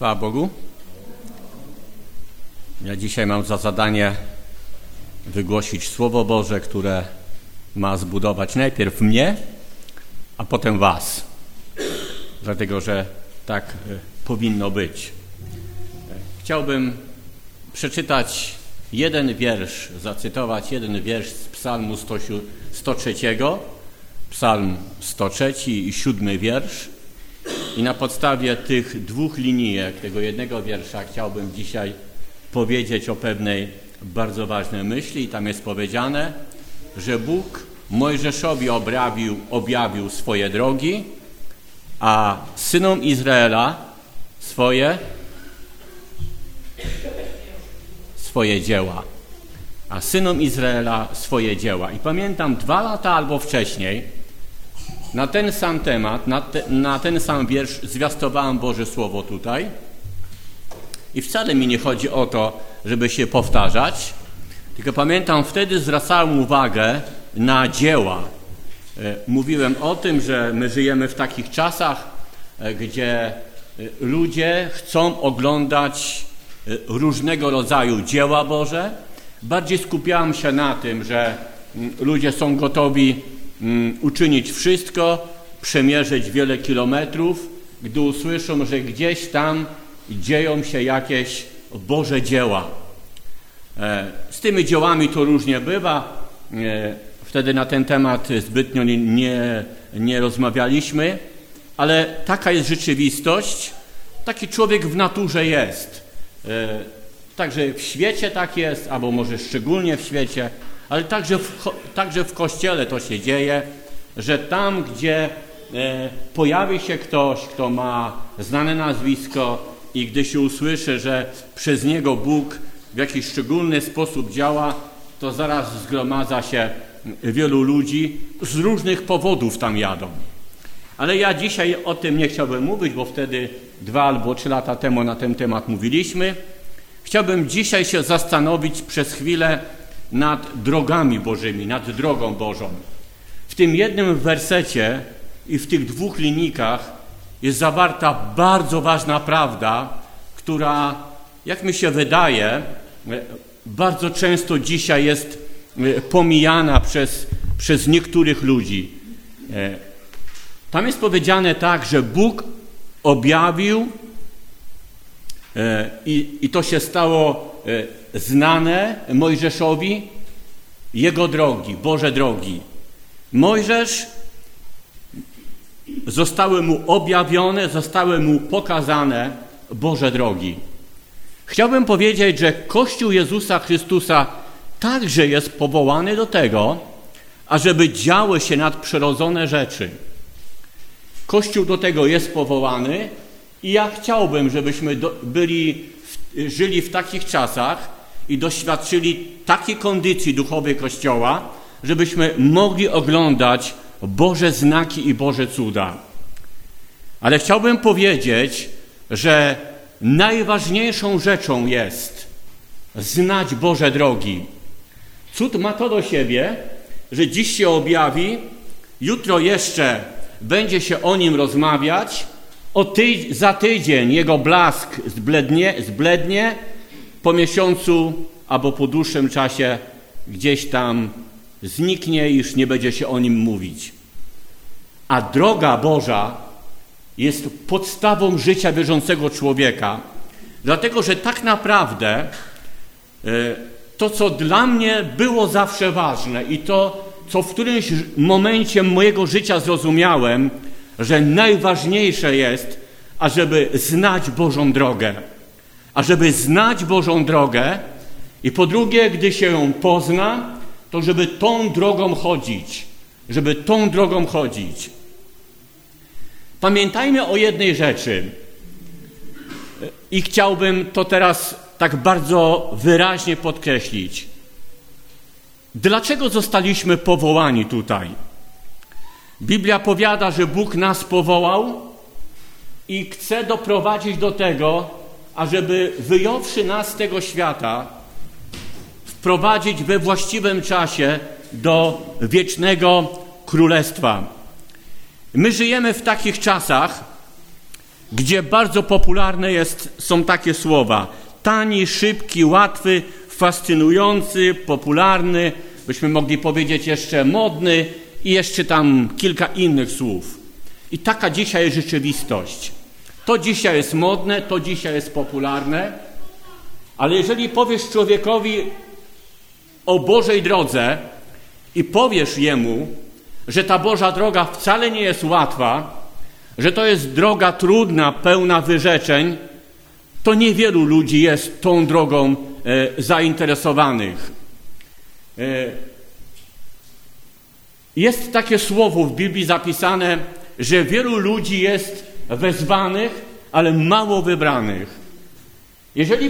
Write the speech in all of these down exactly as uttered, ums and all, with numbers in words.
Chwała Bogu. Ja dzisiaj mam za zadanie wygłosić Słowo Boże, które ma zbudować najpierw mnie, a potem was. Dlatego, że tak powinno być. Chciałbym przeczytać jeden wiersz, zacytować jeden wiersz z Psalmu sto trzeciego, Psalm sto trzeci i siódmy wiersz. I na podstawie tych dwóch linijek, tego jednego wiersza chciałbym dzisiaj powiedzieć o pewnej bardzo ważnej myśli. I tam jest powiedziane, że Bóg Mojżeszowi objawił, objawił swoje drogi, a synom Izraela swoje, swoje dzieła. A synom Izraela swoje dzieła. I pamiętam dwa lata albo wcześniej na ten sam temat, na, te, na ten sam wiersz zwiastowałem Boże Słowo tutaj. I wcale mi nie chodzi o to, żeby się powtarzać, tylko pamiętam, wtedy zwracałem uwagę na dzieła. Mówiłem o tym, że my żyjemy w takich czasach, gdzie ludzie chcą oglądać różnego rodzaju dzieła Boże. Bardziej skupiałem się na tym, że ludzie są gotowi uczynić wszystko, przemierzyć wiele kilometrów, gdy usłyszą, że gdzieś tam dzieją się jakieś Boże dzieła. Z tymi dziełami to różnie bywa. Wtedy na ten temat zbytnio nie, nie, nie rozmawialiśmy, ale taka jest rzeczywistość. Taki człowiek w naturze jest. Także w świecie tak jest, albo może szczególnie w świecie, ale także w, także w Kościele to się dzieje, że tam, gdzie e, pojawi się ktoś, kto ma znane nazwisko i gdy się usłyszy, że przez niego Bóg w jakiś szczególny sposób działa, to zaraz zgromadza się wielu ludzi, z różnych powodów tam jadą. Ale ja dzisiaj o tym nie chciałbym mówić, bo wtedy dwa albo trzy lata temu na ten temat mówiliśmy. Chciałbym dzisiaj się zastanowić przez chwilę nad drogami Bożymi, nad drogą Bożą. W tym jednym wersecie i w tych dwóch linijkach jest zawarta bardzo ważna prawda, która, jak mi się wydaje, bardzo często dzisiaj jest pomijana przez, przez niektórych ludzi. Tam jest powiedziane tak, że Bóg objawił i, i to się stało znane Mojżeszowi, jego drogi, Boże drogi. Mojżesz, zostały mu objawione, zostały mu pokazane Boże drogi. Chciałbym powiedzieć, że Kościół Jezusa Chrystusa także jest powołany do tego, ażeby działy się nadprzyrodzone rzeczy. Kościół do tego jest powołany i ja chciałbym, żebyśmy do, byli, w, żyli w takich czasach i doświadczyli takiej kondycji duchowej Kościoła, żebyśmy mogli oglądać Boże znaki i Boże cuda. Ale chciałbym powiedzieć, że najważniejszą rzeczą jest znać Boże drogi. Cud ma to do siebie, że dziś się objawi, jutro jeszcze będzie się o nim rozmawiać, o tyj- za tydzień jego blask zblednie, zblednie, po miesiącu albo po dłuższym czasie gdzieś tam zniknie i już nie będzie się o nim mówić. A droga Boża jest podstawą życia wierzącego człowieka, dlatego że tak naprawdę to, co dla mnie było zawsze ważne i to, co w którymś momencie mojego życia zrozumiałem, że najważniejsze jest, ażeby znać Bożą drogę. Ażeby znać Bożą drogę i po drugie, gdy się ją pozna, to żeby tą drogą chodzić. Żeby tą drogą chodzić. Pamiętajmy o jednej rzeczy i chciałbym to teraz tak bardzo wyraźnie podkreślić. Dlaczego zostaliśmy powołani tutaj? Biblia powiada, że Bóg nas powołał i chce doprowadzić do tego, ażeby wyjąwszy nas z tego świata, wprowadzić we właściwym czasie do wiecznego królestwa. My żyjemy w takich czasach, gdzie bardzo popularne jest, są takie słowa: tani, szybki, łatwy, fascynujący, popularny, byśmy mogli powiedzieć jeszcze modny i jeszcze tam kilka innych słów. I taka dzisiaj jest rzeczywistość. To dzisiaj jest modne, to dzisiaj jest popularne, ale jeżeli powiesz człowiekowi o Bożej drodze i powiesz jemu, że ta Boża droga wcale nie jest łatwa, że to jest droga trudna, pełna wyrzeczeń, to niewielu ludzi jest tą drogą e, zainteresowanych. E, jest takie słowo w Biblii zapisane, że wielu ludzi jest wezwanych, ale mało wybranych. Jeżeli,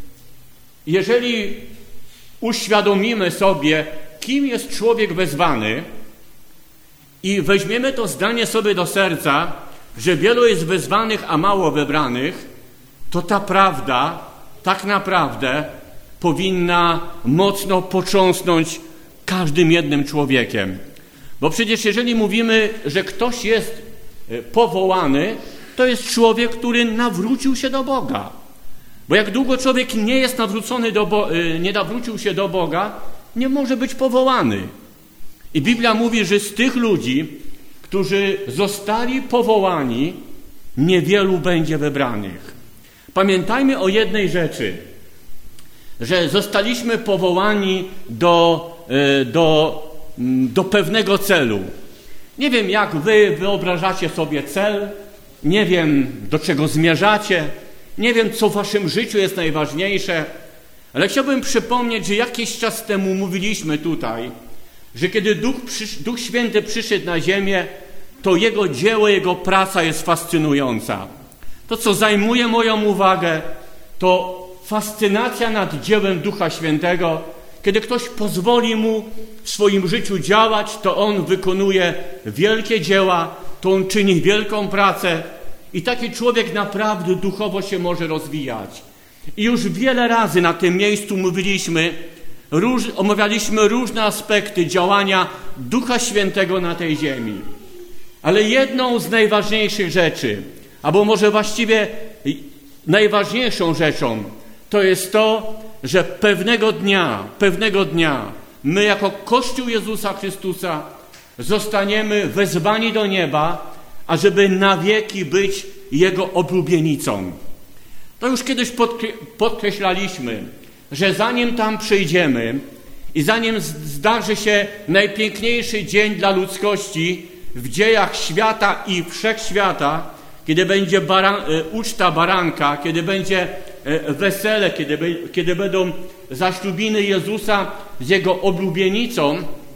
jeżeli uświadomimy sobie, kim jest człowiek wezwany i weźmiemy to zdanie sobie do serca, że wielu jest wezwanych, a mało wybranych, to ta prawda tak naprawdę powinna mocno potrząsnąć każdym jednym człowiekiem. Bo przecież jeżeli mówimy, że ktoś jest powołany, to jest człowiek, który nawrócił się do Boga. Bo jak długo człowiek nie jest nawrócony do Bo- nie nawrócił się do Boga, nie może być powołany. I Biblia mówi, że z tych ludzi, którzy zostali powołani, niewielu będzie wybranych. Pamiętajmy o jednej rzeczy, że zostaliśmy powołani do, do, do pewnego celu. Nie wiem, jak wy wyobrażacie sobie cel, nie wiem, do czego zmierzacie, nie wiem, co w waszym życiu jest najważniejsze, ale chciałbym przypomnieć, że jakiś czas temu mówiliśmy tutaj, że kiedy Duch, przysz, Duch Święty przyszedł na ziemię, to Jego dzieło, Jego praca jest fascynująca. To, co zajmuje moją uwagę, to fascynacja nad dziełem Ducha Świętego. Kiedy ktoś pozwoli Mu w swoim życiu działać, to On wykonuje wielkie dzieła, to On czyni wielką pracę i taki człowiek naprawdę duchowo się może rozwijać. I już wiele razy na tym miejscu mówiliśmy, róż, omawialiśmy różne aspekty działania Ducha Świętego na tej ziemi. Ale jedną z najważniejszych rzeczy, albo może właściwie najważniejszą rzeczą, to jest to, że pewnego dnia, pewnego dnia my jako Kościół Jezusa Chrystusa zostaniemy wezwani do nieba, ażeby na wieki być Jego oblubienicą. To już kiedyś podkreślaliśmy, że zanim tam przyjdziemy i zanim zdarzy się najpiękniejszy dzień dla ludzkości w dziejach świata i wszechświata, kiedy będzie baran, uczta baranka, kiedy będzie wesele, kiedy, kiedy będą zaślubiny Jezusa z Jego oblubienicą,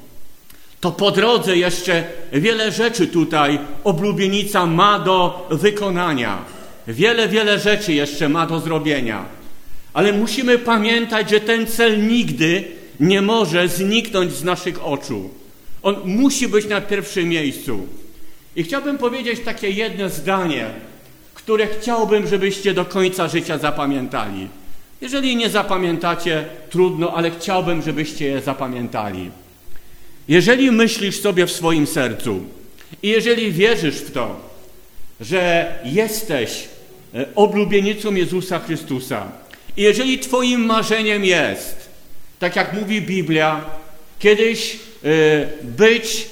to po drodze jeszcze wiele rzeczy tutaj oblubienica ma do wykonania. Wiele, wiele rzeczy jeszcze ma do zrobienia. Ale musimy pamiętać, że ten cel nigdy nie może zniknąć z naszych oczu. On musi być na pierwszym miejscu. I chciałbym powiedzieć takie jedno zdanie, które chciałbym, żebyście do końca życia zapamiętali. Jeżeli nie zapamiętacie, trudno, ale chciałbym, żebyście je zapamiętali. Jeżeli myślisz sobie w swoim sercu i jeżeli wierzysz w to, że jesteś oblubienicą Jezusa Chrystusa i jeżeli twoim marzeniem jest, tak jak mówi Biblia, kiedyś być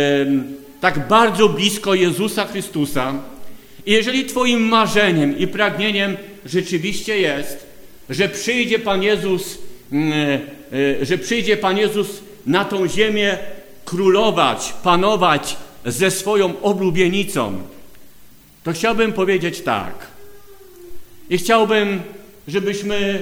tak bardzo blisko Jezusa Chrystusa i jeżeli twoim marzeniem i pragnieniem rzeczywiście jest, że przyjdzie Pan Jezus, że przyjdzie Pan Jezus na tą ziemię królować, panować ze swoją oblubienicą, to chciałbym powiedzieć tak. I chciałbym, żebyśmy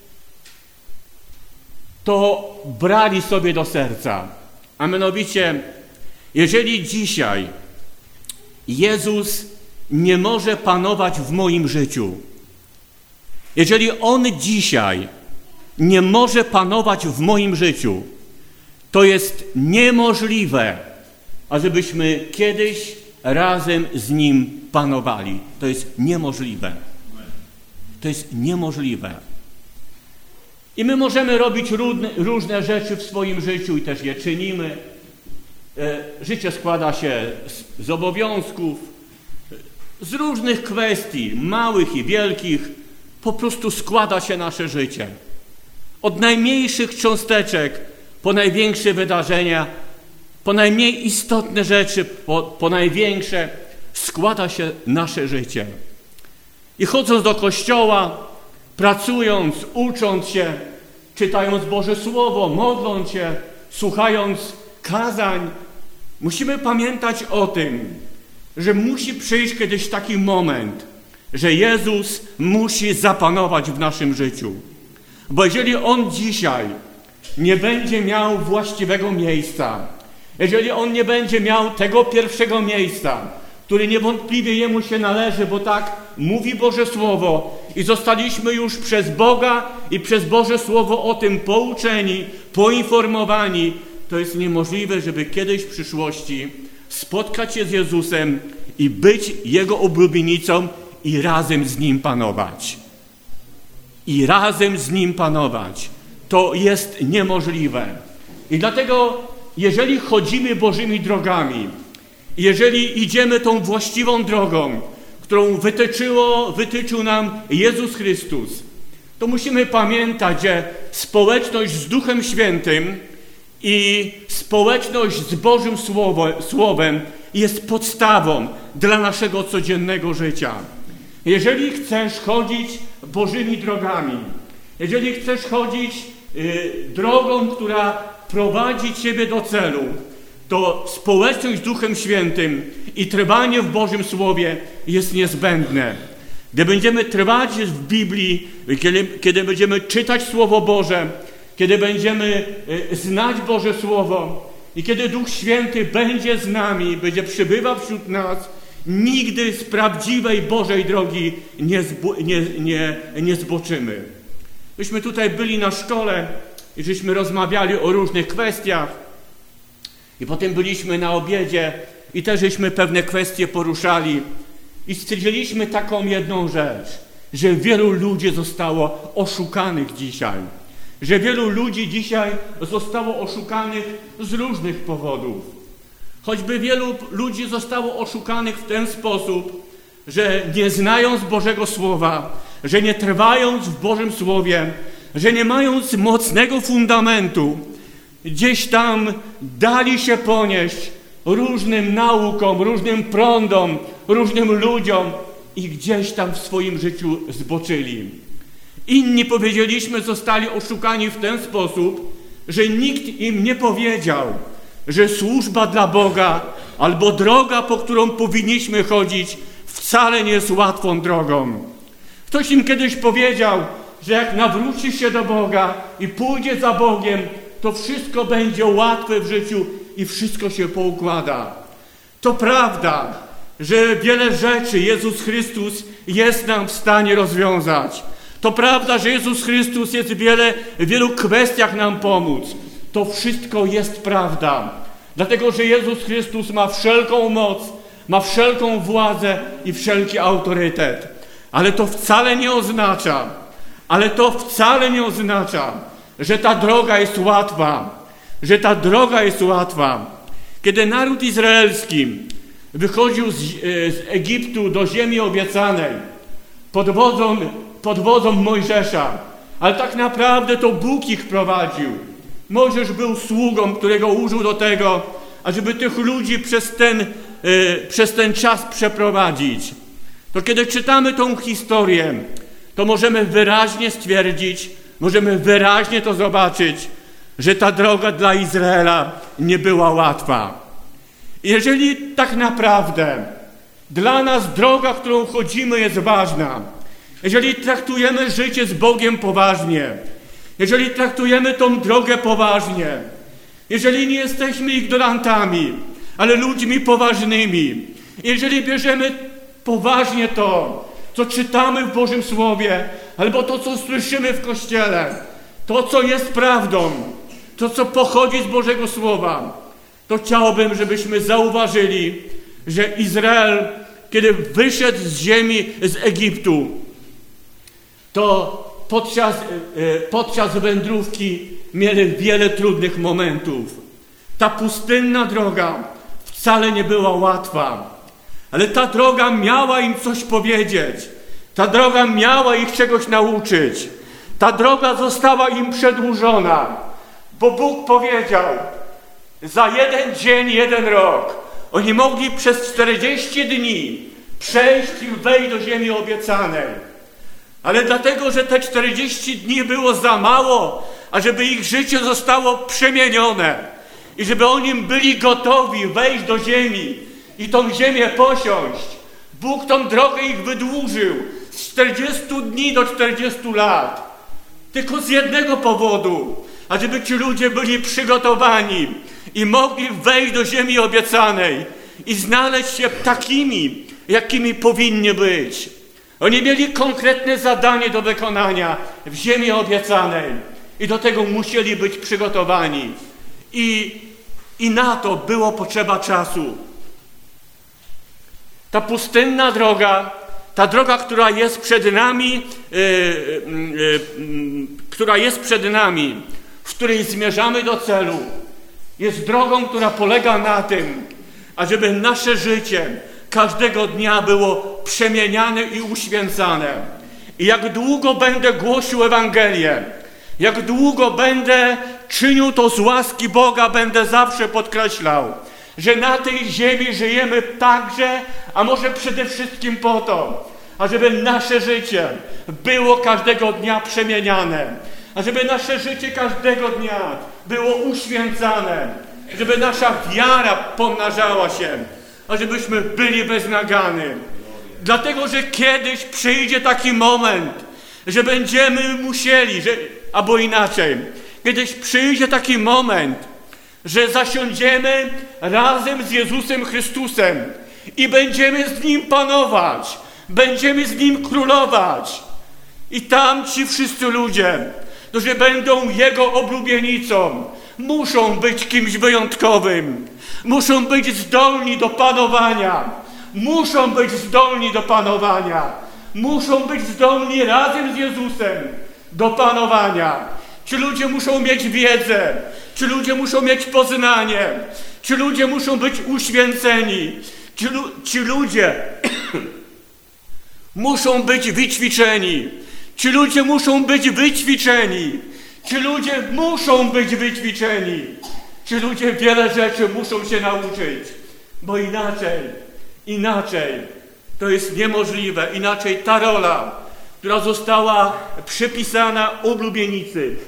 to brali sobie do serca. A mianowicie, jeżeli dzisiaj Jezus nie może panować w moim życiu, jeżeli On dzisiaj nie może panować w moim życiu, to jest niemożliwe, ażebyśmy kiedyś razem z Nim panowali. To jest niemożliwe. To jest niemożliwe. I my możemy robić różne, różne rzeczy w swoim życiu i też je czynimy. Życie składa się z, z obowiązków. Z różnych kwestii, małych i wielkich, po prostu składa się nasze życie. Od najmniejszych cząsteczek po największe wydarzenia, po najmniej istotne rzeczy, po, po największe składa się nasze życie. I chodząc do kościoła, pracując, ucząc się, czytając Boże Słowo, modląc się, słuchając kazań, musimy pamiętać o tym, że musi przyjść kiedyś taki moment, że Jezus musi zapanować w naszym życiu. Bo jeżeli On dzisiaj nie będzie miał właściwego miejsca, jeżeli On nie będzie miał tego pierwszego miejsca, który niewątpliwie Jemu się należy, bo tak mówi Boże Słowo i zostaliśmy już przez Boga i przez Boże Słowo o tym pouczeni, poinformowani, to jest niemożliwe, żeby kiedyś w przyszłości spotkać się z Jezusem i być Jego oblubienicą i razem z Nim panować. I razem z Nim panować. To jest niemożliwe. I dlatego, jeżeli chodzimy Bożymi drogami, jeżeli idziemy tą właściwą drogą, którą wytyczyło, wytyczył nam Jezus Chrystus, to musimy pamiętać, że społeczność z Duchem Świętym i społeczność z Bożym Słowem jest podstawą dla naszego codziennego życia. Jeżeli chcesz chodzić Bożymi drogami, jeżeli chcesz chodzić y, drogą, która prowadzi Ciebie do celu, to społeczność z Duchem Świętym i trwanie w Bożym Słowie jest niezbędne. Gdy będziemy trwać w Biblii, kiedy, kiedy będziemy czytać Słowo Boże, kiedy będziemy znać Boże Słowo i kiedy Duch Święty będzie z nami, będzie przybywał wśród nas, nigdy z prawdziwej Bożej drogi nie, zbo, nie, nie, nie zboczymy. Myśmy tutaj byli na szkole i żeśmy rozmawiali o różnych kwestiach i potem byliśmy na obiedzie i też żeśmy pewne kwestie poruszali i stwierdziliśmy taką jedną rzecz, że wielu ludzi zostało oszukanych dzisiaj. Że wielu ludzi dzisiaj zostało oszukanych z różnych powodów. Choćby wielu ludzi zostało oszukanych w ten sposób, że nie znając Bożego Słowa, że nie trwając w Bożym Słowie, że nie mając mocnego fundamentu, gdzieś tam dali się ponieść różnym naukom, różnym prądom, różnym ludziom i gdzieś tam w swoim życiu zboczyli. Inni, powiedzieliśmy, zostali oszukani w ten sposób, że nikt im nie powiedział, że służba dla Boga albo droga, po którą powinniśmy chodzić, wcale nie jest łatwą drogą. Ktoś im kiedyś powiedział, że jak nawróci się do Boga i pójdzie za Bogiem, to wszystko będzie łatwe w życiu i wszystko się poukłada. To prawda, że wiele rzeczy Jezus Chrystus jest nam w stanie rozwiązać. To prawda, że Jezus Chrystus jest w wiele, w wielu kwestiach nam pomóc. To wszystko jest prawda. Dlatego, że Jezus Chrystus ma wszelką moc, ma wszelką władzę i wszelki autorytet. Ale to wcale nie oznacza, ale to wcale nie oznacza, że ta droga jest łatwa, że ta droga jest łatwa. Kiedy naród izraelski wychodził z, z Egiptu do ziemi obiecanej pod wodzą, pod wodzą Mojżesza, ale tak naprawdę to Bóg ich prowadził. Mojżesz był sługą, którego użył do tego, ażeby tych ludzi przez ten, yy, przez ten czas przeprowadzić. To kiedy czytamy tą historię, to możemy wyraźnie stwierdzić, możemy wyraźnie to zobaczyć, że ta droga dla Izraela nie była łatwa. Jeżeli tak naprawdę dla nas droga, którą chodzimy, jest ważna, jeżeli traktujemy życie z Bogiem poważnie, jeżeli traktujemy tą drogę poważnie, jeżeli nie jesteśmy ignorantami, ale ludźmi poważnymi, jeżeli bierzemy poważnie to, co czytamy w Bożym Słowie, albo to, co słyszymy w Kościele, to, co jest prawdą, to, co pochodzi z Bożego Słowa, to chciałbym, żebyśmy zauważyli, że Izrael, kiedy wyszedł z ziemi, z Egiptu, to podczas, podczas wędrówki mieli wiele trudnych momentów. Ta pustynna droga wcale nie była łatwa. Ale ta droga miała im coś powiedzieć. Ta droga miała ich czegoś nauczyć. Ta droga została im przedłużona, bo Bóg powiedział, za jeden dzień, jeden rok. Oni mogli przez czterdzieści dni przejść i wejść do ziemi obiecanej. Ale dlatego, że te czterdzieści dni było za mało, ażeby ich życie zostało przemienione i żeby oni byli gotowi wejść do ziemi i tą ziemię posiąść, Bóg tą drogę ich wydłużył z czterdziestu dni do czterdziestu lat. Tylko z jednego powodu, ażeby ci ludzie byli przygotowani i mogli wejść do ziemi obiecanej i znaleźć się takimi, jakimi powinni być. Oni mieli konkretne zadanie do wykonania w ziemi obiecanej i do tego musieli być przygotowani. I, i na to było potrzeba czasu. Ta pustynna droga, ta droga, która jest przed nami, yy, yy, yy, która jest przed nami, w której zmierzamy do celu, jest drogą, która polega na tym, ażeby nasze życie każdego dnia było przemieniane i uświęcane. I jak długo będę głosił Ewangelię, jak długo będę czynił to z łaski Boga, będę zawsze podkreślał, że na tej ziemi żyjemy także, a może przede wszystkim po to, ażeby nasze życie było każdego dnia przemieniane, ażeby nasze życie każdego dnia było uświęcane, żeby nasza wiara pomnażała się, ażebyśmy byli bez nagany. Dlatego, że kiedyś przyjdzie taki moment, że będziemy musieli, że, albo inaczej, kiedyś przyjdzie taki moment, że zasiądziemy razem z Jezusem Chrystusem i będziemy z Nim panować, będziemy z Nim królować. I tam ci wszyscy ludzie, którzy będą Jego oblubienicą, muszą być kimś wyjątkowym, muszą być zdolni do panowania, muszą być zdolni do panowania, muszą być zdolni razem z Jezusem do panowania. Ci ludzie muszą mieć wiedzę, ci ludzie muszą mieć poznanie, ci ludzie muszą być uświęceni, ci, lu- ci ludzie muszą być wyćwiczeni, ci ludzie muszą być wyćwiczeni, ci ludzie muszą być wyćwiczeni, ci ludzie wiele rzeczy muszą się nauczyć, bo inaczej, inaczej to jest niemożliwe, inaczej ta rola, która została przypisana oblubienicy,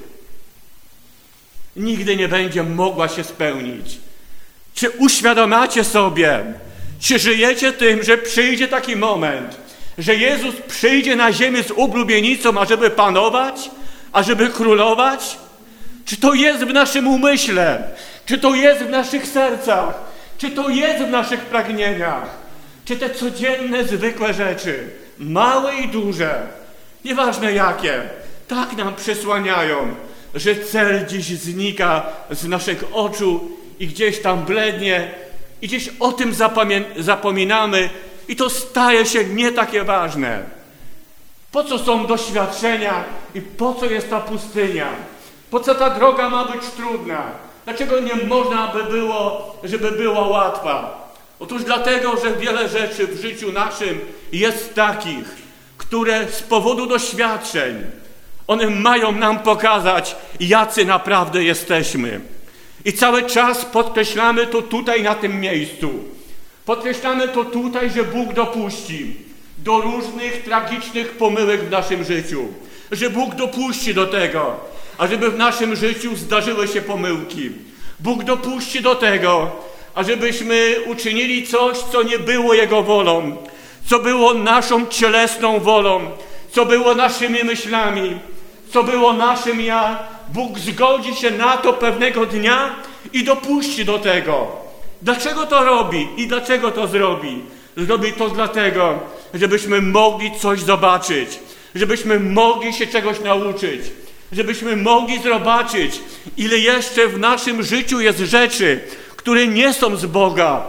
nigdy nie będzie mogła się spełnić. Czy uświadamiacie sobie, czy żyjecie tym, że przyjdzie taki moment, że Jezus przyjdzie na ziemię z oblubienicą, ażeby panować, ażeby królować? Czy to jest w naszym umyśle? Czy to jest w naszych sercach? Czy to jest w naszych pragnieniach? Czy te codzienne, zwykłe rzeczy, małe i duże, nieważne jakie, tak nam przysłaniają, że cel dziś znika z naszych oczu i gdzieś tam blednie i gdzieś o tym zapominamy i to staje się nie takie ważne. Po co są doświadczenia i po co jest ta pustynia? Po co ta droga ma być trudna? Dlaczego nie można by było, żeby była łatwa? Otóż dlatego, że wiele rzeczy w życiu naszym jest takich, które z powodu doświadczeń, one mają nam pokazać, jacy naprawdę jesteśmy. I cały czas podkreślamy to tutaj na tym miejscu. Podkreślamy to tutaj, że Bóg dopuści do różnych tragicznych pomyłek w naszym życiu. Że Bóg dopuści do tego, ażeby w naszym życiu zdarzyły się pomyłki. Bóg dopuści do tego, ażebyśmy uczynili coś, co nie było Jego wolą, co było naszą cielesną wolą, co było naszymi myślami, co było naszym ja. Bóg zgodzi się na to pewnego dnia i dopuści do tego. Dlaczego to robi i dlaczego to zrobi? Zrobi to dlatego, żebyśmy mogli coś zobaczyć, żebyśmy mogli się czegoś nauczyć, żebyśmy mogli zobaczyć, ile jeszcze w naszym życiu jest rzeczy, które nie są z Boga.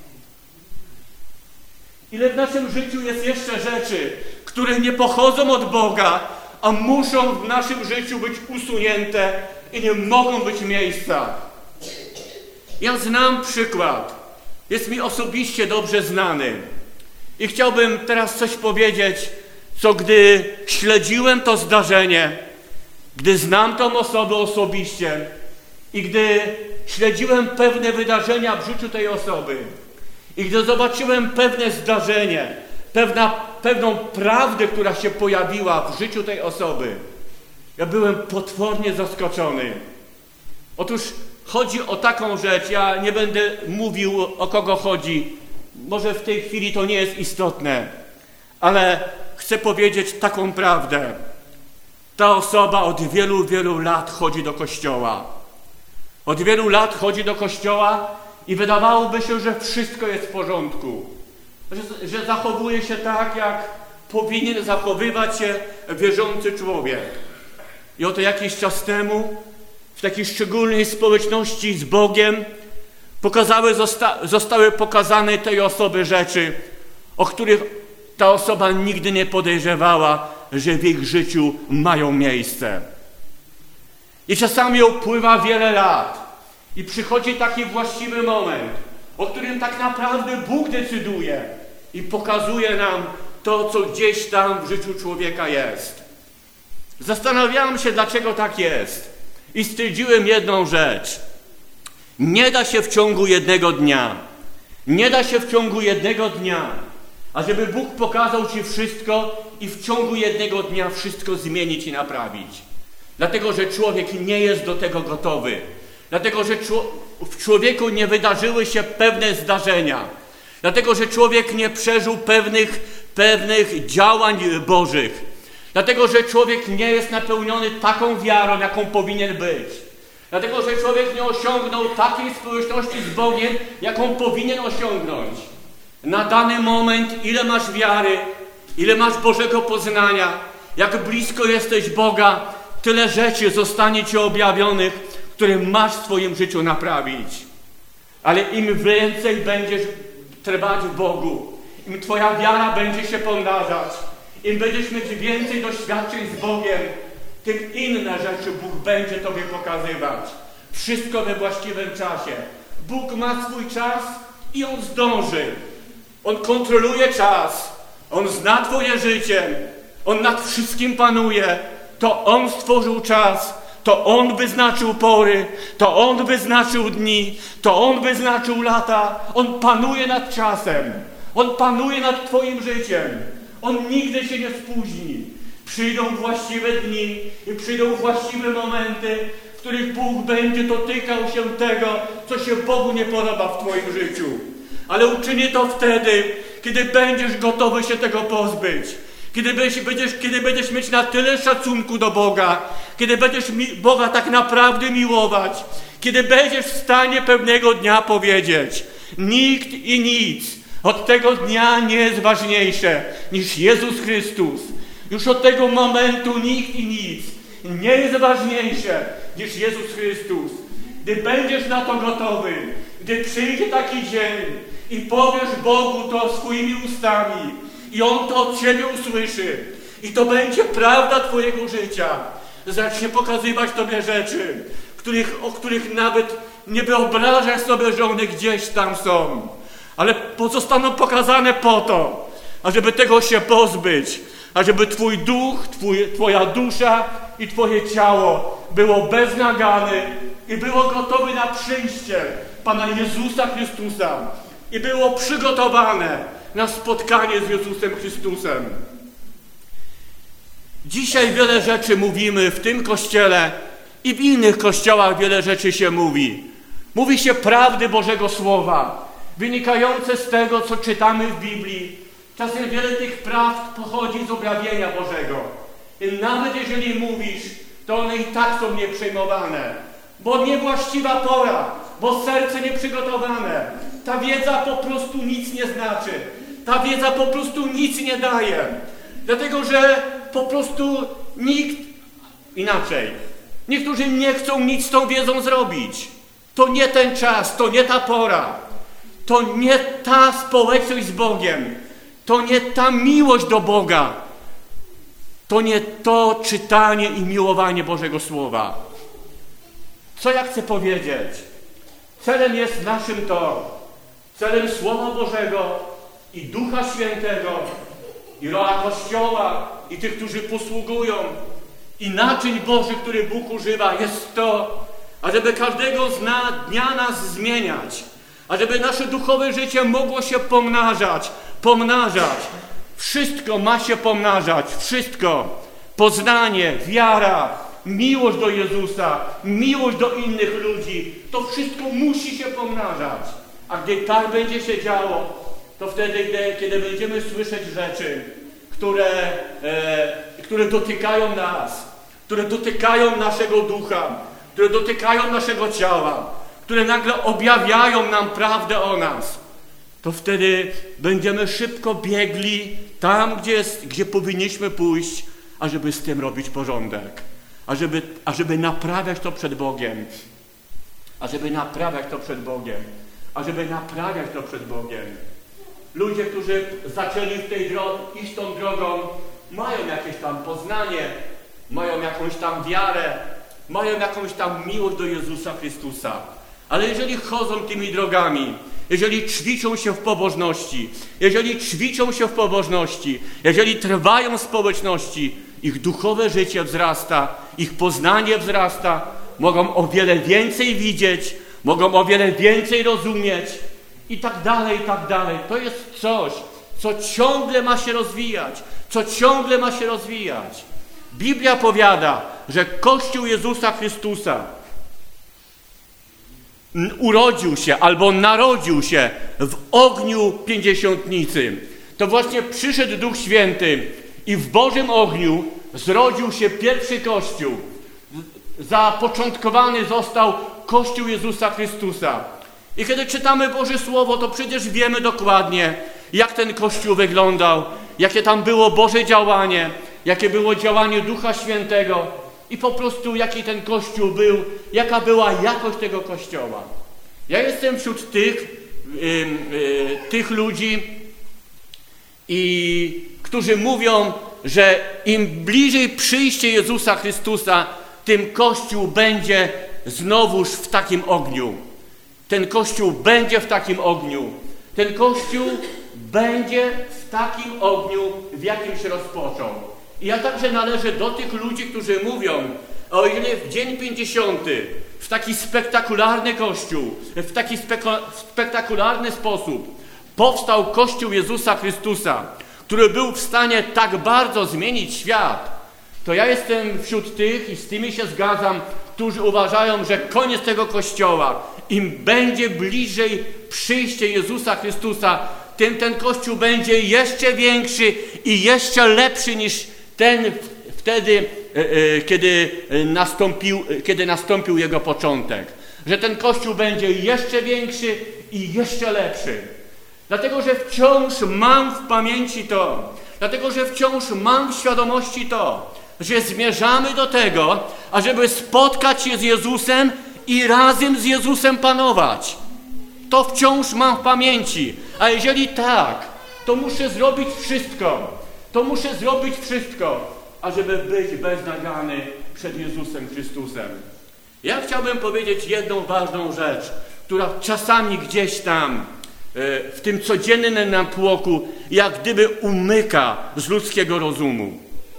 Ile w naszym życiu jest jeszcze rzeczy, które nie pochodzą od Boga, a muszą w naszym życiu być usunięte i nie mogą być miejsca. Ja znam przykład, jest mi osobiście dobrze znany. I chciałbym teraz coś powiedzieć, co gdy śledziłem to zdarzenie, gdy znam tą osobę osobiście i gdy śledziłem pewne wydarzenia w życiu tej osoby i gdy zobaczyłem pewne zdarzenie, pewna, pewną prawdę, która się pojawiła w życiu tej osoby, ja byłem potwornie zaskoczony. Otóż chodzi o taką rzecz, ja nie będę mówił, o kogo chodzi, może w tej chwili to nie jest istotne, ale chcę powiedzieć taką prawdę. Ta osoba od wielu, wielu lat chodzi do kościoła. Od wielu lat chodzi do kościoła i wydawałoby się, że wszystko jest w porządku. Że, że zachowuje się tak, jak powinien zachowywać się wierzący człowiek. I oto jakiś czas temu w takiej szczególnej społeczności z Bogiem pokazały, zosta, zostały pokazane tej osoby rzeczy, o których ta osoba nigdy nie podejrzewała, że w ich życiu mają miejsce. I czasami upływa wiele lat i przychodzi taki właściwy moment, o którym tak naprawdę Bóg decyduje i pokazuje nam to, co gdzieś tam w życiu człowieka jest. Zastanawiałem się, dlaczego tak jest i stwierdziłem jedną rzecz. Nie da się w ciągu jednego dnia, nie da się w ciągu jednego dnia, ażeby Bóg pokazał Ci wszystko i w ciągu jednego dnia wszystko zmienić i naprawić. Dlatego, że człowiek nie jest do tego gotowy. Dlatego, że w człowieku nie wydarzyły się pewne zdarzenia. Dlatego, że człowiek nie przeżył pewnych, pewnych działań Bożych. Dlatego, że człowiek nie jest napełniony taką wiarą, jaką powinien być. Dlatego, że człowiek nie osiągnął takiej społeczności z Bogiem, jaką powinien osiągnąć. Na dany moment, ile masz wiary, ile masz Bożego poznania, jak blisko jesteś Boga, tyle rzeczy zostanie Ci objawionych, które masz w swoim życiu naprawić. Ale im więcej będziesz trwać w Bogu, im Twoja wiara będzie się pomnażać, im będziesz mieć więcej doświadczeń z Bogiem, tym inne rzeczy Bóg będzie Tobie pokazywać. Wszystko we właściwym czasie. Bóg ma swój czas i On zdąży. On kontroluje czas. On zna Twoje życie. On nad wszystkim panuje. To On stworzył czas. To On wyznaczył pory. To On wyznaczył dni. To On wyznaczył lata. On panuje nad czasem. On panuje nad Twoim życiem. On nigdy się nie spóźni. Przyjdą właściwe dni i przyjdą właściwe momenty, w których Bóg będzie dotykał się tego, co się Bogu nie podoba w Twoim życiu. Ale uczyni to wtedy, kiedy będziesz gotowy się tego pozbyć. Kiedy będziesz, kiedy będziesz mieć na tyle szacunku do Boga, kiedy będziesz Boga tak naprawdę miłować, kiedy będziesz w stanie pewnego dnia powiedzieć: nikt i nic od tego dnia nie jest ważniejsze niż Jezus Chrystus. Już od tego momentu nikt i nic nie jest ważniejsze niż Jezus Chrystus. Gdy będziesz na to gotowy, gdy przyjdzie taki dzień i powiesz Bogu to swoimi ustami i On to od Ciebie usłyszy i to będzie prawda Twojego życia, zacznie pokazywać Tobie rzeczy, których, o których nawet nie wyobrażasz sobie, że one gdzieś tam są, ale pozostaną pokazane po to, ażeby tego się pozbyć, ażeby Twój duch, twój, Twoja dusza i Twoje ciało było bez nagany i było gotowe na przyjście Pana Jezusa Chrystusa i było przygotowane na spotkanie z Jezusem Chrystusem. Dzisiaj wiele rzeczy mówimy w tym kościele i w innych kościołach wiele rzeczy się mówi. Mówi się prawdy Bożego Słowa, wynikające z tego, co czytamy w Biblii. Czasem wiele tych prawd pochodzi z objawienia Bożego. I nawet jeżeli mówisz, to one i tak są nieprzejmowane. Bo niewłaściwa pora, bo serce nieprzygotowane. Ta wiedza po prostu nic nie znaczy. Ta wiedza po prostu nic nie daje. Dlatego, że po prostu nikt, inaczej, niektórzy nie chcą nic z tą wiedzą zrobić. To nie ten czas, to nie ta pora. To nie ta społeczność z Bogiem. To nie ta miłość do Boga. To nie to czytanie i miłowanie Bożego Słowa. Co ja chcę powiedzieć? Celem jest naszym to. Celem Słowa Bożego i Ducha Świętego, i rola Kościoła, i tych, którzy posługują, i naczyń Bożych, który Bóg używa, jest to, ażeby każdego z na, dnia nas zmieniać, ażeby nasze duchowe życie mogło się pomnażać, pomnażać. Wszystko ma się pomnażać, wszystko. Poznanie, wiara, miłość do Jezusa, miłość do innych ludzi, to wszystko musi się pomnażać. A gdy tak będzie się działo, to wtedy, gdy, kiedy będziemy słyszeć rzeczy, które, e, które dotykają nas, które dotykają naszego ducha, które dotykają naszego ciała, które nagle objawiają nam prawdę o nas, to wtedy będziemy szybko biegli tam, gdzie, jest, gdzie powinniśmy pójść, ażeby z tym robić porządek, ażeby, ażeby naprawiać to przed Bogiem, ażeby naprawiać to przed Bogiem, ażeby naprawiać to przed Bogiem. Ludzie, którzy zaczęli w tej drodze, iść tą drogą, mają jakieś tam poznanie, mają jakąś tam wiarę, mają jakąś tam miłość do Jezusa Chrystusa. Ale jeżeli chodzą tymi drogami, jeżeli ćwiczą się w pobożności, jeżeli ćwiczą się w pobożności, jeżeli trwają w społeczności, ich duchowe życie wzrasta, ich poznanie wzrasta, mogą o wiele więcej widzieć, mogą o wiele więcej rozumieć i tak dalej, i tak dalej. To jest coś, co ciągle ma się rozwijać, co ciągle ma się rozwijać. Biblia powiada, że Kościół Jezusa Chrystusa urodził się albo narodził się w ogniu pięćdziesiątnicy. To właśnie przyszedł Duch Święty i w Bożym ogniu zrodził się pierwszy Kościół. Zapoczątkowany został Kościół Jezusa Chrystusa. I kiedy czytamy Boże Słowo, to przecież wiemy dokładnie, jak ten Kościół wyglądał, jakie tam było Boże działanie, jakie było działanie Ducha Świętego i po prostu jaki ten Kościół był, jaka była jakość tego Kościoła. Ja jestem wśród tych, yy, yy, tych ludzi, i, którzy mówią, że im bliżej przyjście Jezusa Chrystusa, tym Kościół będzie znowuż w takim ogniu. Ten Kościół będzie w takim ogniu. Ten Kościół będzie w takim ogniu, w jakim się rozpoczął. I ja także należę do tych ludzi, którzy mówią, o ile w dzień pięćdziesiąty w taki spektakularny Kościół, w taki speko- spektakularny sposób powstał Kościół Jezusa Chrystusa, który był w stanie tak bardzo zmienić świat, to ja jestem wśród tych, i z tymi się zgadzam, którzy uważają, że koniec tego Kościoła, im będzie bliżej przyjście Jezusa Chrystusa, tym ten Kościół będzie jeszcze większy i jeszcze lepszy niż ten wtedy, kiedy nastąpił, kiedy nastąpił jego początek. Że ten Kościół będzie jeszcze większy i jeszcze lepszy. Dlatego, że wciąż mam w pamięci to, dlatego, że wciąż mam w świadomości to, że zmierzamy do tego, ażeby spotkać się z Jezusem i razem z Jezusem panować. To wciąż mam w pamięci. A jeżeli tak, to muszę zrobić wszystko, to muszę zrobić wszystko, ażeby być beznagany przed Jezusem Chrystusem. Ja chciałbym powiedzieć jedną ważną rzecz, która czasami gdzieś tam w tym codziennym natłoku jak gdyby umyka z ludzkiego rozumu.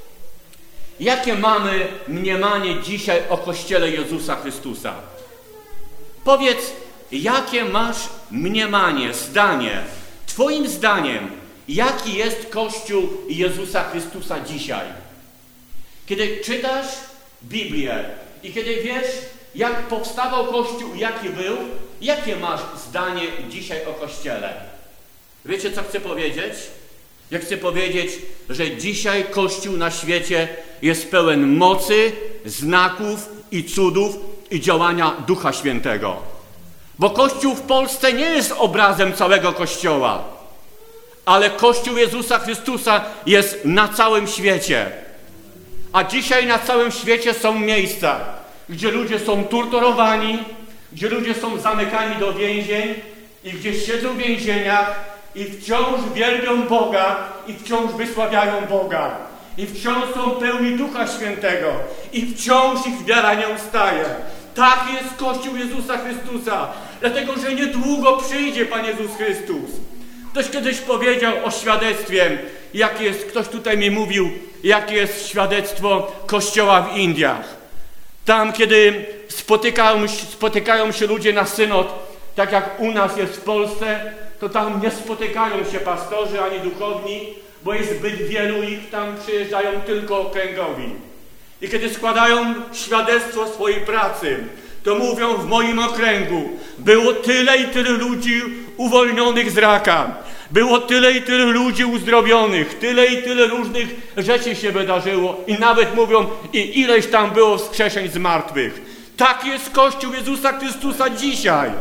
Jakie mamy mniemanie dzisiaj o Kościele Jezusa Chrystusa? Powiedz, jakie masz mniemanie, zdanie, twoim zdaniem, jaki jest Kościół Jezusa Chrystusa dzisiaj? Kiedy czytasz Biblię i kiedy wiesz, jak powstawał Kościół, jaki był, jakie masz zdanie dzisiaj o Kościele? Wiecie, co chcę powiedzieć? Ja chcę powiedzieć, że dzisiaj Kościół na świecie jest pełen mocy, znaków i cudów i działania Ducha Świętego. Bo Kościół w Polsce nie jest obrazem całego Kościoła, ale Kościół Jezusa Chrystusa jest na całym świecie. A dzisiaj na całym świecie są miejsca, gdzie ludzie są torturowani, gdzie ludzie są zamykani do więzień i gdzie siedzą w więzieniach i wciąż wielbią Boga i wciąż wysławiają Boga i wciąż są pełni Ducha Świętego i wciąż ich wiara nie ustaje. Tak jest Kościół Jezusa Chrystusa, dlatego że niedługo przyjdzie Pan Jezus Chrystus. Ktoś kiedyś powiedział o świadectwie, jak jest, ktoś tutaj mi mówił, jakie jest świadectwo Kościoła w Indiach. Tam, kiedy spotykają, spotykają się ludzie na synod, tak jak u nas jest w Polsce, to tam nie spotykają się pastorzy ani duchowni, bo jest zbyt wielu ich, tam przyjeżdżają tylko okręgowi. I kiedy składają świadectwo swojej pracy, to mówią: w moim okręgu było tyle i tyle ludzi uwolnionych z raka, było tyle i tyle ludzi uzdrowionych, tyle i tyle różnych rzeczy się wydarzyło i nawet mówią, i ileś tam było wskrzeszeń z martwych. Tak jest Kościół Jezusa Chrystusa dzisiaj.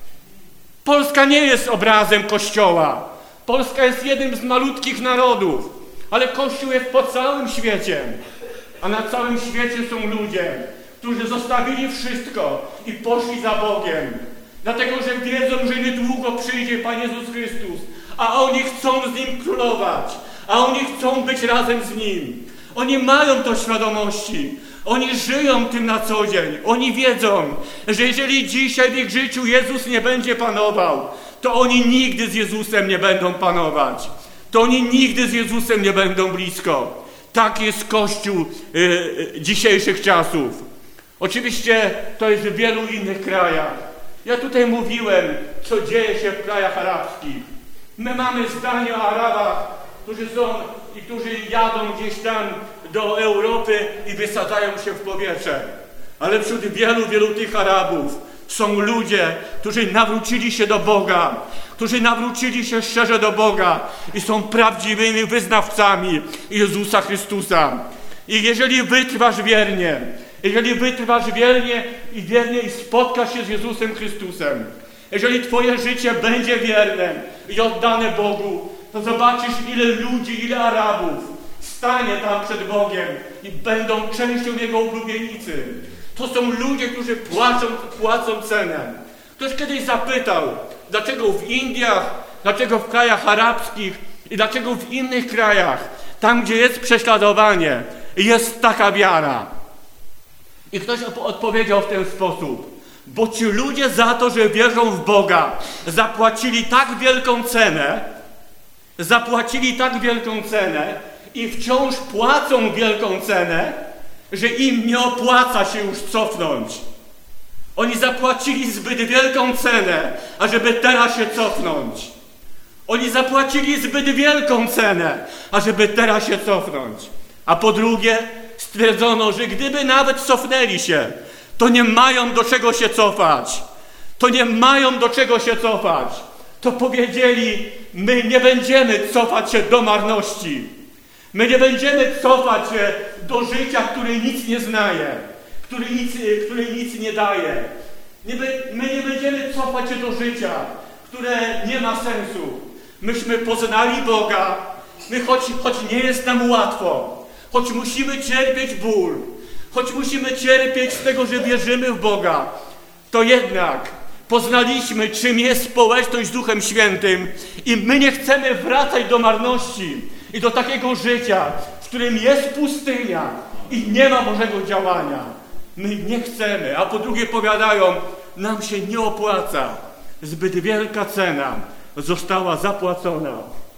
Polska nie jest obrazem Kościoła. Polska jest jednym z malutkich narodów, ale Kościół jest po całym świecie. A na całym świecie są ludzie, którzy zostawili wszystko i poszli za Bogiem. Dlatego, że wiedzą, że niedługo przyjdzie Pan Jezus Chrystus, a oni chcą z Nim królować, a oni chcą być razem z Nim. Oni mają to świadomości. Oni żyją tym na co dzień. Oni wiedzą, że jeżeli dzisiaj w ich życiu Jezus nie będzie panował, to oni nigdy z Jezusem nie będą panować. To oni nigdy z Jezusem nie będą blisko. Tak jest Kościół y, y, dzisiejszych czasów. Oczywiście to jest w wielu innych krajach. Ja tutaj mówiłem, co dzieje się w krajach arabskich. My mamy zdanie o Arabach, którzy są i którzy jadą gdzieś tam do Europy i wysadzają się w powietrze. Ale wśród wielu, wielu tych Arabów są ludzie, którzy nawrócili się do Boga, którzy nawrócili się szczerze do Boga i są prawdziwymi wyznawcami Jezusa Chrystusa. I jeżeli wytrwasz wiernie, jeżeli wytrwasz wiernie i wiernie i spotkasz się z Jezusem Chrystusem, jeżeli twoje życie będzie wierne i oddane Bogu, to zobaczysz, ile ludzi, ile Arabów stanie tam przed Bogiem i będą częścią Jego ulubienicy. To są ludzie, którzy płacą, płacą cenę. Ktoś kiedyś zapytał, dlaczego w Indiach, dlaczego w krajach arabskich i dlaczego w innych krajach, tam gdzie jest prześladowanie, jest taka wiara. I ktoś odpowiedział w ten sposób: bo ci ludzie za to, że wierzą w Boga, zapłacili tak wielką cenę, zapłacili tak wielką cenę i wciąż płacą wielką cenę, że im nie opłaca się już cofnąć. Oni zapłacili zbyt wielką cenę, ażeby teraz się cofnąć. Oni zapłacili zbyt wielką cenę, ażeby teraz się cofnąć. A po drugie stwierdzono, że gdyby nawet cofnęli się, to nie mają do czego się cofać. To nie mają do czego się cofać. To powiedzieli: my nie będziemy cofać się do marności. My nie będziemy cofać się do życia, które nic nie znaje, który nic, który nic nie daje. Nie be, my nie będziemy cofać się do życia, które nie ma sensu. Myśmy poznali Boga, my choć, choć nie jest nam łatwo, choć musimy cierpieć ból, choć musimy cierpieć z tego, że wierzymy w Boga, to jednak poznaliśmy, czym jest społeczność z Duchem Świętym i my nie chcemy wracać do marności i do takiego życia, w którym jest pustynia i nie ma Bożego działania. My nie chcemy, a po drugie powiadają, nam się nie opłaca. Zbyt wielka cena została zapłacona.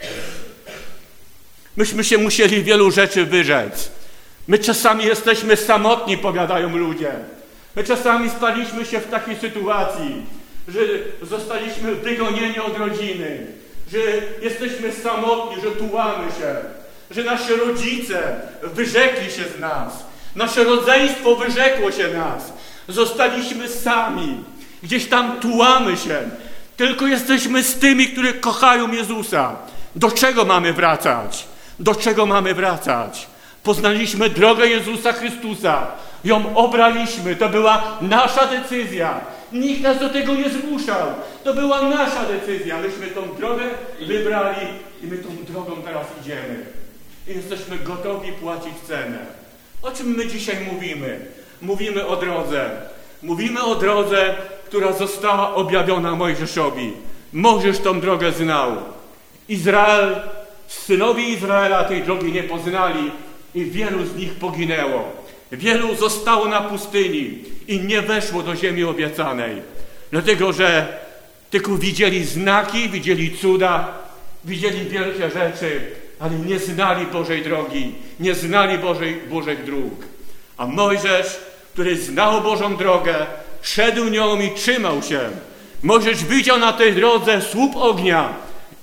Myśmy się musieli wielu rzeczy wyrzec. My czasami jesteśmy samotni, powiadają ludzie. My czasami staliśmy się w takiej sytuacji, że zostaliśmy wygonieni od rodziny, że jesteśmy samotni, że tułamy się, że nasi rodzice wyrzekli się z nas, nasze rodzeństwo wyrzekło się nas, zostaliśmy sami, gdzieś tam tułamy się, tylko jesteśmy z tymi, którzy kochają Jezusa. Do czego mamy wracać? Do czego mamy wracać? Poznaliśmy drogę Jezusa Chrystusa, ją obraliśmy, to była nasza decyzja. Nikt nas do tego nie zmuszał. To była nasza decyzja. Myśmy tą drogę wybrali i my tą drogą teraz idziemy. I jesteśmy gotowi płacić cenę. O czym my dzisiaj mówimy? Mówimy o drodze. Mówimy o drodze, która została objawiona Mojżeszowi. Mojżesz tą drogę znał. Izrael, synowie Izraela tej drogi nie poznali i wielu z nich poginęło. Wielu zostało na pustyni i nie weszło do ziemi obiecanej. Dlatego, że tylko widzieli znaki, widzieli cuda widzieli wielkie rzeczy, ale nie znali Bożej drogi, nie znali Bożej, Bożych dróg. A Mojżesz, który znał Bożą drogę, szedł nią i trzymał się. Mojżesz widział na tej drodze słup ognia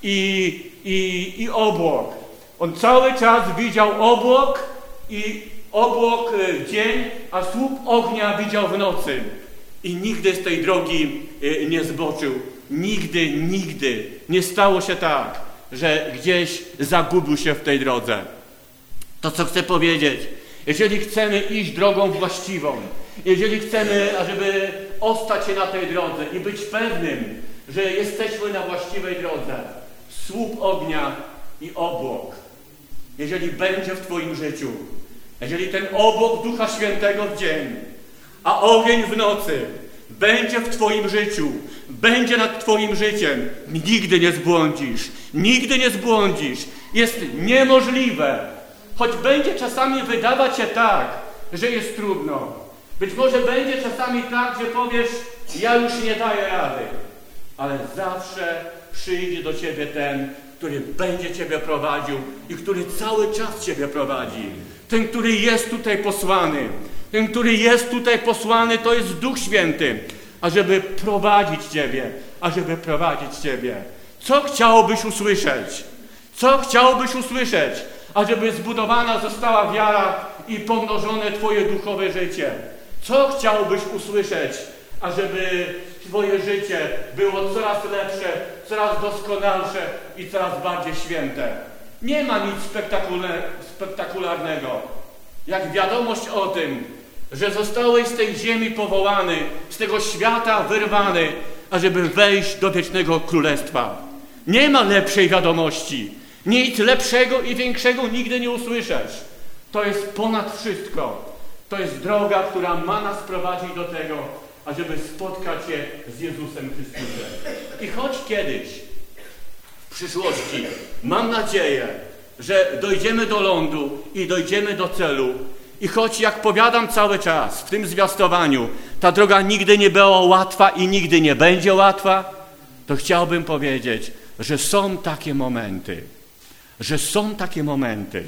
i, i, i obłok. On cały czas widział obłok i obłok w dzień, a słup ognia widział w nocy. I nigdy z tej drogi nie zboczył. Nigdy, nigdy nie stało się tak, że gdzieś zagubił się w tej drodze. To, co chcę powiedzieć, jeżeli chcemy iść drogą właściwą, jeżeli chcemy, ażeby ostać się na tej drodze i być pewnym, że jesteśmy na właściwej drodze, słup ognia i obłok, jeżeli będzie w Twoim życiu, jeżeli ten obłok Ducha Świętego w dzień, a ogień w nocy będzie w Twoim życiu, będzie nad Twoim życiem, nigdy nie zbłądzisz, nigdy nie zbłądzisz. Jest niemożliwe, choć będzie czasami wydawać się tak, że jest trudno. Być może będzie czasami tak, że powiesz, ja już nie daję rady, ale zawsze przyjdzie do Ciebie ten, który będzie Ciebie prowadził i który cały czas Ciebie prowadzi. Ten, który jest tutaj posłany. Ten, który jest tutaj posłany, to jest Duch Święty, ażeby prowadzić Ciebie, ażeby prowadzić Ciebie. Co chciałbyś usłyszeć? Co chciałbyś usłyszeć? Ażeby zbudowana została wiara i pomnożone Twoje duchowe życie. Co chciałbyś usłyszeć? Ażeby Twoje życie było coraz lepsze, coraz doskonalsze i coraz bardziej święte. Nie ma nic spektakularnego, jak wiadomość o tym, że zostałeś z tej ziemi powołany, z tego świata wyrwany, ażeby wejść do wiecznego królestwa. Nie ma lepszej wiadomości. Nic lepszego i większego nigdy nie usłyszysz. To jest ponad wszystko. To jest droga, która ma nas prowadzić do tego, ażeby spotkać się z Jezusem Chrystusem. I choć kiedyś, w przyszłości, mam nadzieję, że dojdziemy do lądu i dojdziemy do celu, i choć, jak powiadam cały czas w tym zwiastowaniu, ta droga nigdy nie była łatwa i nigdy nie będzie łatwa, to chciałbym powiedzieć, że są takie momenty, że są takie momenty,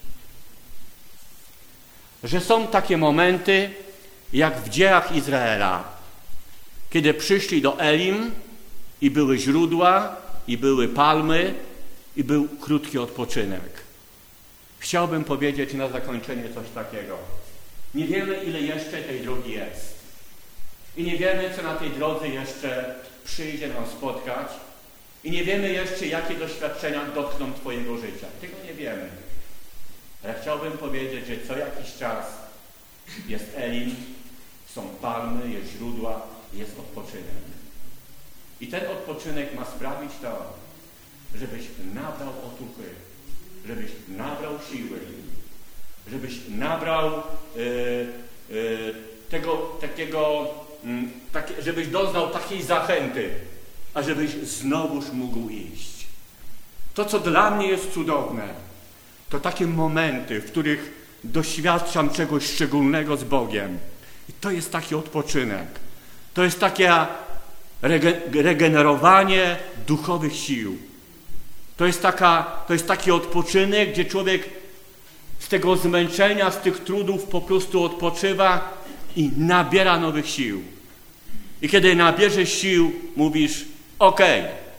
że są takie momenty, jak w dziejach Izraela, kiedy przyszli do Elim i były źródła, i były palmy, i był krótki odpoczynek. Chciałbym powiedzieć na zakończenie coś takiego. Nie wiemy, ile jeszcze tej drogi jest. I nie wiemy, co na tej drodze jeszcze przyjdzie nam spotkać. I nie wiemy jeszcze, jakie doświadczenia dotkną Twojego życia. Tego nie wiemy. Ale chciałbym powiedzieć, że co jakiś czas jest Elim, są palmy, jest źródła, jest odpoczynek. I ten odpoczynek ma sprawić to, żebyś nabrał otuchy, żebyś nabrał siły, żebyś nabrał yy, yy, tego takiego, yy, takie, żebyś doznał takiej zachęty, a żebyś znowuż mógł iść. To, co dla mnie jest cudowne, to takie momenty, w których doświadczam czegoś szczególnego z Bogiem. I to jest taki odpoczynek. To jest takie rege- regenerowanie duchowych sił. To jest, taka, to jest taki odpoczynek, gdzie człowiek z tego zmęczenia, z tych trudów po prostu odpoczywa i nabiera nowych sił. I kiedy nabierzesz sił, mówisz, okej,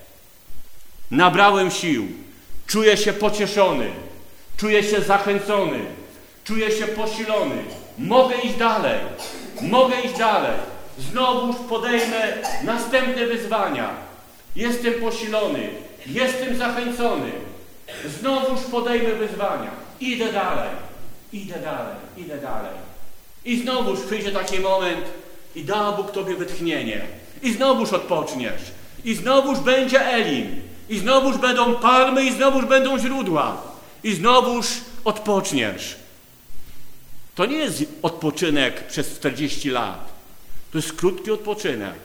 nabrałem sił, czuję się pocieszony, czuję się zachęcony, czuję się posilony, mogę iść dalej, mogę iść dalej. Znowuż podejmę następne wyzwania. Jestem posilony, jestem zachęcony. Znowuż podejmę wyzwania. Idę dalej, idę dalej, idę dalej. I znowuż przyjdzie taki moment i da Bóg Tobie wytchnienie. I znowuż odpoczniesz. I znowuż będzie Elim. I znowuż będą palmy, i znowuż będą źródła. I znowuż odpoczniesz. To nie jest odpoczynek przez czterdzieści lat. To jest krótki odpoczynek.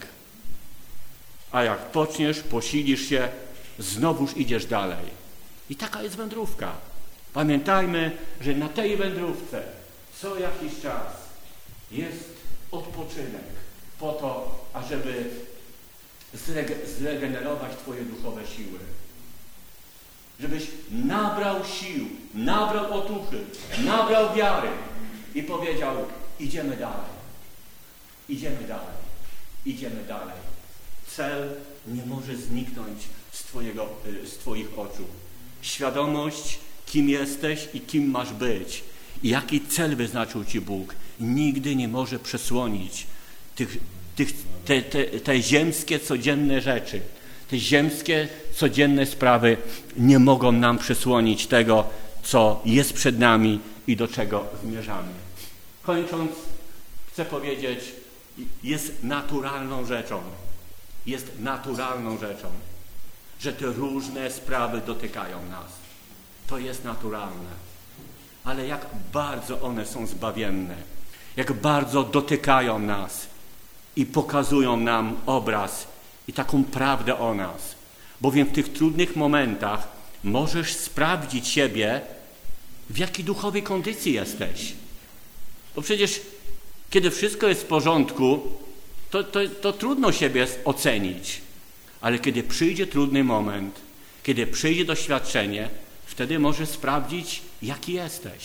A jak poczniesz, posilisz się, znowuż idziesz dalej. I taka jest wędrówka. Pamiętajmy, że na tej wędrówce co jakiś czas jest odpoczynek po to, ażeby zrege- zregenerować Twoje duchowe siły. żebyś nabrał sił, nabrał otuchy, nabrał wiary i powiedział, idziemy dalej, idziemy dalej, idziemy dalej. Cel nie może zniknąć z, twojego, z Twoich oczu. Świadomość, kim jesteś i kim masz być i jaki cel wyznaczył Ci Bóg, nigdy nie może przesłonić tych, tych, te, te, te ziemskie, codzienne rzeczy. Te ziemskie, codzienne sprawy nie mogą nam przesłonić tego, co jest przed nami i do czego zmierzamy. Kończąc, chcę powiedzieć, jest naturalną rzeczą, jest naturalną rzeczą, że te różne sprawy dotykają nas. To jest naturalne. Ale jak bardzo one są zbawienne, jak bardzo dotykają nas i pokazują nam obraz i taką prawdę o nas. Bowiem w tych trudnych momentach możesz sprawdzić siebie, w jakiej duchowej kondycji jesteś. Bo przecież kiedy wszystko jest w porządku, to, to, to trudno siebie ocenić. Ale kiedy przyjdzie trudny moment, kiedy przyjdzie doświadczenie, wtedy możesz sprawdzić, jaki jesteś.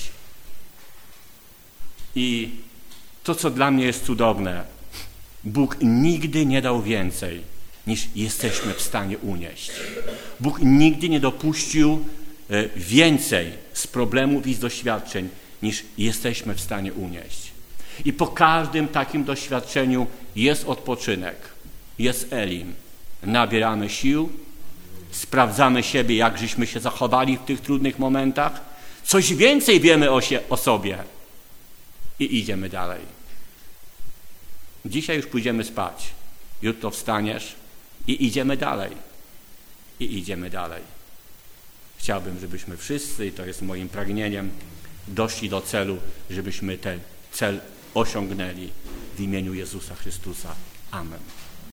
I to, co dla mnie jest cudowne, Bóg nigdy nie dał więcej, niż jesteśmy w stanie unieść. Bóg nigdy nie dopuścił więcej z problemów i z doświadczeń, niż jesteśmy w stanie unieść. I po każdym takim doświadczeniu jest odpoczynek, jest Elim. Nabieramy sił, sprawdzamy siebie, jak żeśmy się zachowali w tych trudnych momentach, coś więcej wiemy o, się, o sobie i idziemy dalej. Dzisiaj już pójdziemy spać, jutro wstaniesz i idziemy dalej. I idziemy dalej. Chciałbym, żebyśmy wszyscy, i to jest moim pragnieniem, doszli do celu, żebyśmy ten cel osiągnęli w imieniu Jezusa Chrystusa. Amen.